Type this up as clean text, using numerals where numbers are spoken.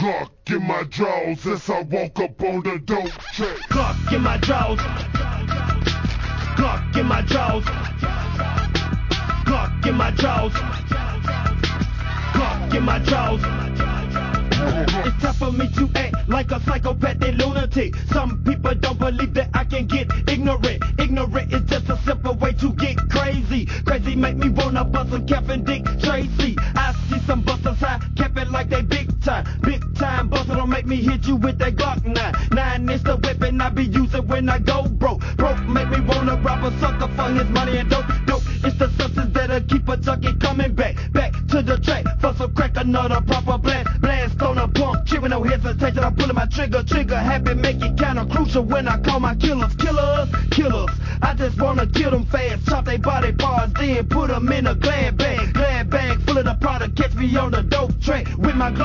Glock in my drawers as I walk up on the dope track. Glock in my drawers. Glock in my drawers. Glock in my drawers. Glock in my drawers. It's tough for me to act like a psychopathic lunatic. Some people don't believe that I can get ignorant. Ignorant is just a simple way to get crazy. Crazy make me wanna bust some Captain Dick Tracy. I see some busters high, capping like they big time. Big time buster don't make me hit you with that Glock 9. 9 is the weapon I be using when I go broke. Broke make me wanna rob a sucker for his money and dope. Dope, it's the substance that'll keep a junkie coming back. Back to the track for some crack, another proper blast. Blast on a pump, cheering no hesitation. I'm pulling my trigger. Trigger habit make it kinda crucial when I call my killers. Killers, killers. I just wanna kill them fast. Chop they body parts, then put them in a glad bag. Glad bag full of the product. Catch me on the dope track with my